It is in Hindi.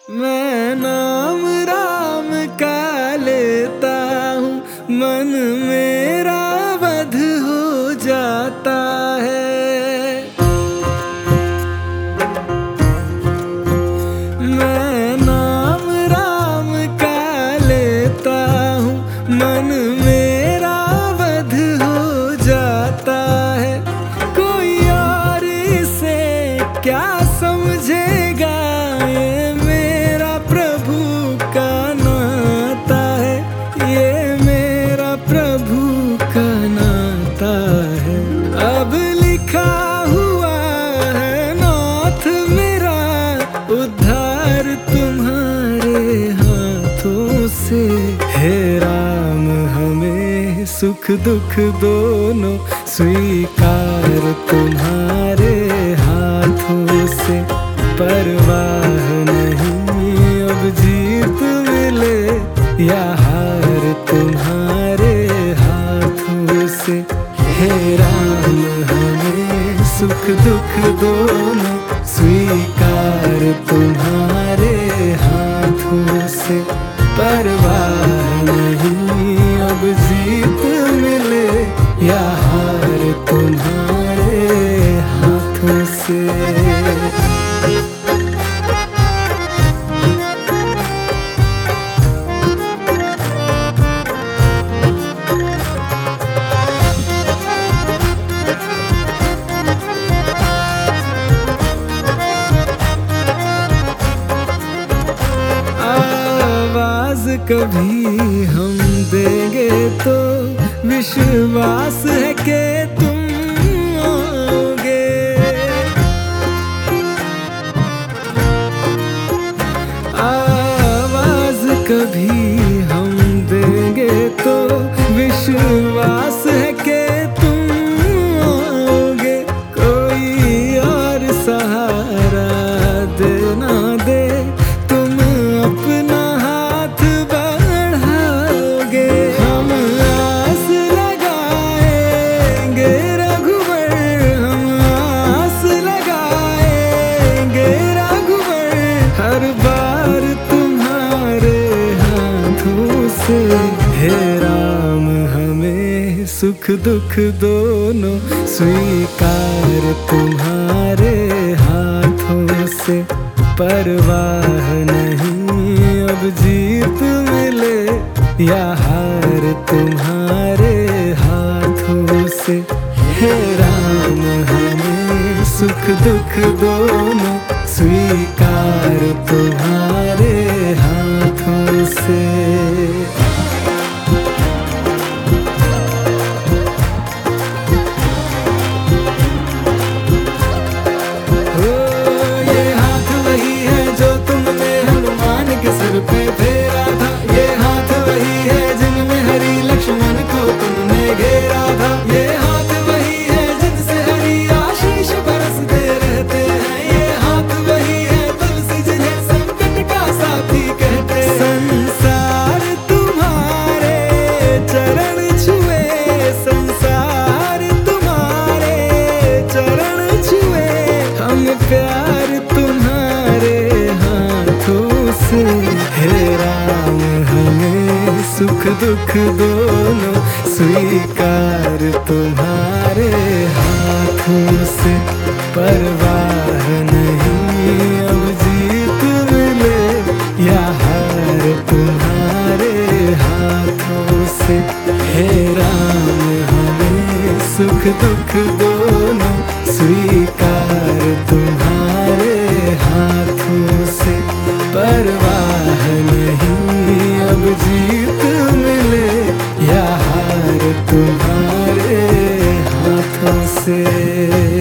मैं नाम राम का लेता हूँ, मन मेरा वध हो जाता है। मैं नाम राम का लेता हूँ, मन मेरा वध हो जाता है। कोई और इसे क्या समझेगा, ये मेरा प्रभु का नाता है, ये मेरा प्रभु का नाता है। अब लिखा हुआ है नाथ मेरा, उद्धार तुम्हारे हाथों से। हे राम हमें सुख दुख दोनों स्वीकार तुम्हारे हाथों से। परवाह नहीं अब जीत मिले या हार तुम्हारे हाथों से। हे राम हमें सुख दुख दोनों स्वीकार तुम्हारे हाथों से। परवाह नहीं अब जीत मिले या हार तुम्हारे हाथों से। कभी हम देंगे तो विश्वास है कि तुम आओगे। आवाज कभी हम देंगे तो विश्वास है कि तुम आओगे। कोई और सहारा दे ना दे, तुम अपना हे राम हमें सुख दुख दोनों स्वीकार तुम्हारे हाथों से। परवाह नहीं अब जीत मिले या हार तुम्हारे हाथों से। हे राम हमें सुख दुख दोनों स्वीकार तुम्हारे हाथों से। प्यार तुम्हारे हाथों से। हे राम हमें सुख दुख दोनों स्वीकार तुम्हारे हाथों से। परवाह नहीं अब जीत मिले या हार तुम्हारे हाथों से। हे राम हमें सुख दुख दोनों स्वीकार तुम्हारे हाथों से। परवाह नहीं अब जीत मिले या हार तुम्हारे हाथों से।